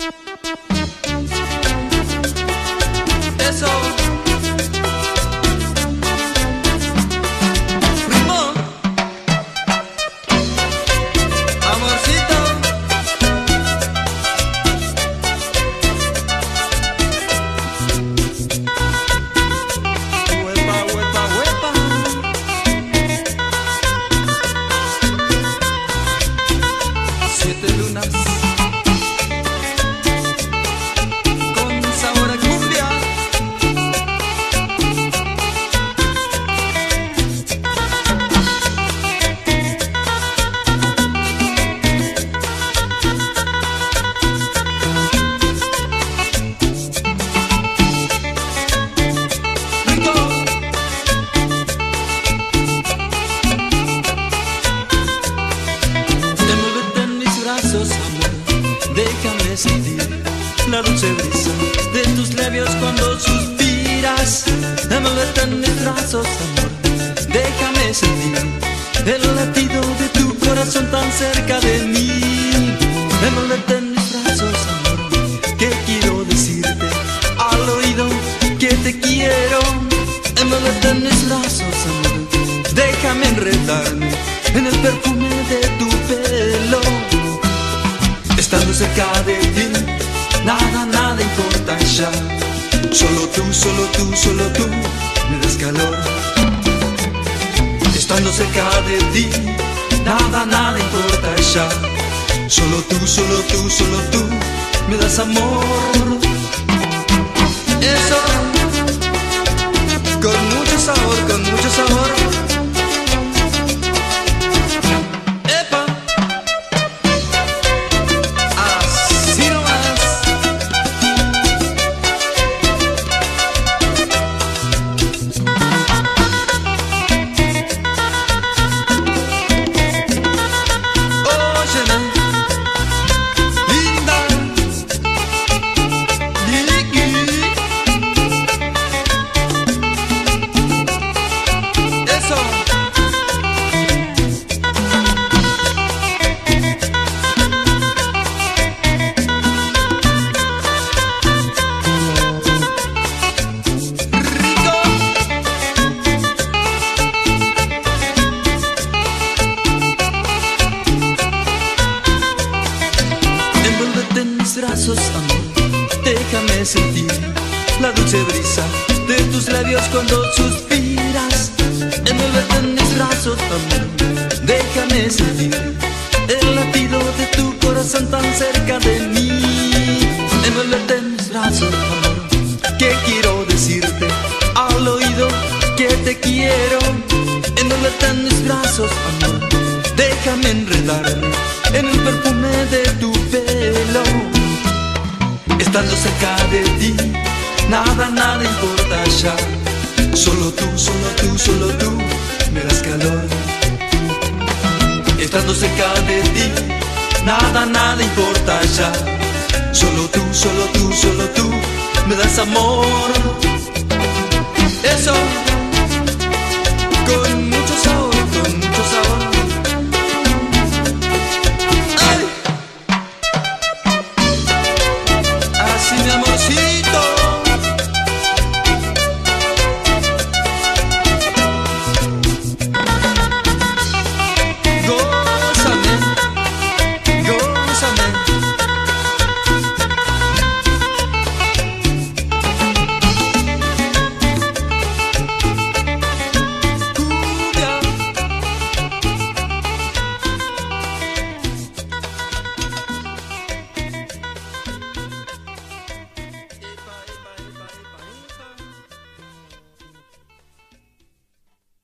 Eso. Ritmo. Amorcito. Huepa, huepa, huepa. Siete lunas. Con sabor a cumbia. Envuélvete en mis brazos, amor, déjame sentir la dulce brisa de tus labios cuando suspiras. Envuélvete en mis brazos, amor, déjame sentir el latido de tu corazón tan cerca de mí. Envuélvete en mis brazos, amor, que quiero decirte al oído que te quiero. Envuélvete en mis brazos, amor, déjame enredarme en el perfume de tu pelo. Estando cerca de ti, nada, nada importa ya. Solo tú, solo tú, solo tú me das calor. Estando cerca de ti, nada, nada importa ya. Solo tú, solo tú, solo tú me das amor. Eso, con mucho sabor, con mucho sabor. Epa, así nomás. Óyeme, linda, Liki. Eso. Rico. Envuélvete en mis brazos, amor, déjame sentir la dulce brisa de tus labios cuando suspiras. Envuélvete en mis brazos, amor, déjame sentir el latido de tu corazón tan cerca de mí. Envuélvete en mis brazos, amor, que quiero decirte al oído que te quiero. Envuélvete en mis brazos, amor, déjame enredarme en el perfume de tu pelo. Estando cerca de ti, nada, nada importa ya. Solo tú, solo tú, solo tú me das calor. Estando cerca de ti, nada, nada importa ya. Solo tú, solo tú, solo tú me das amor. Eso, con mucho sabor, con mucho sabor. Ay, así mi amorcito.